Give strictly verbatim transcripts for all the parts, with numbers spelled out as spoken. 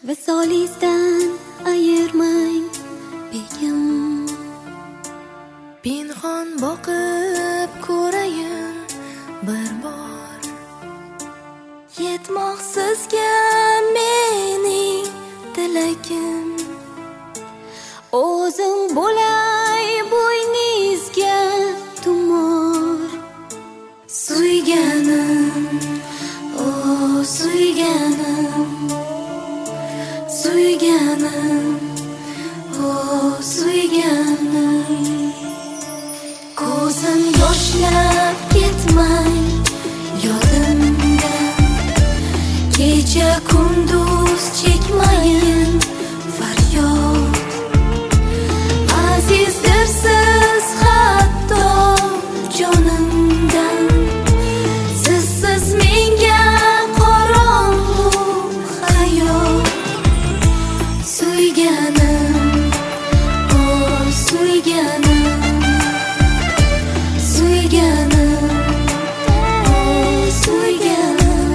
Visolingizdan ayirmang begim. Pinhon boqib ko'rayin bir bor. Yetmoqsizga mening tilagim. O'zim bo'lay bo'yningizga tumor. Suyganim, o suyganim, suyganim, o suyganim. Ko'zim yoshlab ketmay yodimda, kecha kunduz chekmayin faryod. Azizdir siz hatto jonimdan, sizsiz menga qorong'u hayot. Suyganim, o suyganim, suyganim, o suyganim.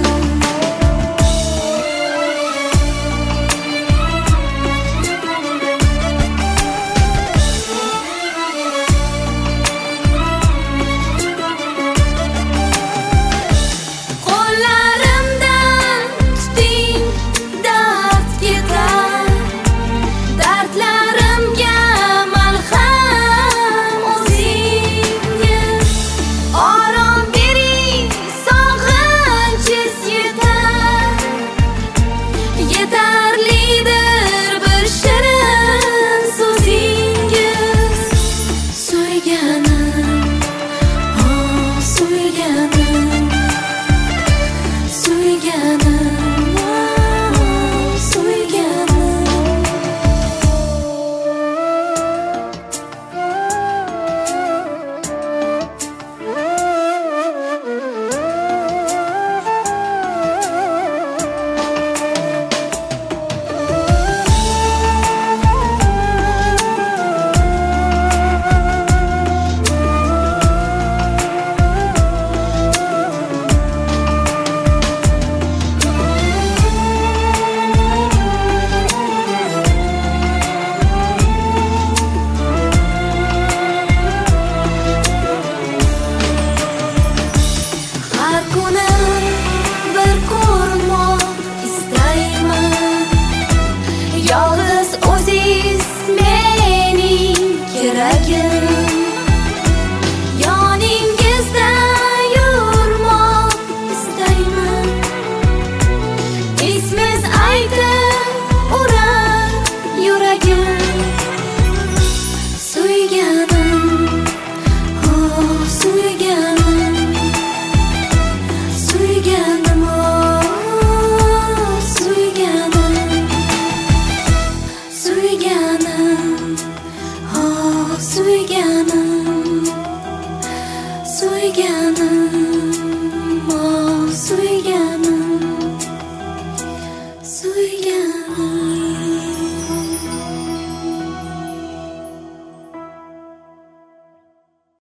Qo'llarimdan tuting, dard ketar. Dardlarimga malham o'zingiz. Orom bering, sog'inchiz yetar. Yetarlidir bir shirin so'zingiz. Suyganim, o suyganim, suyganim, o suyganim. Har kuni bir ko'rmoq istayman. Yolg'iz o'zingiz mening keragim. Yoningizda yurmoq istayman. Ismingiz aytib urar yuragim. Suyganim, o suyganim, suyganim, o suyganim, suyganim, o suyganim, suyganim, o suyganim.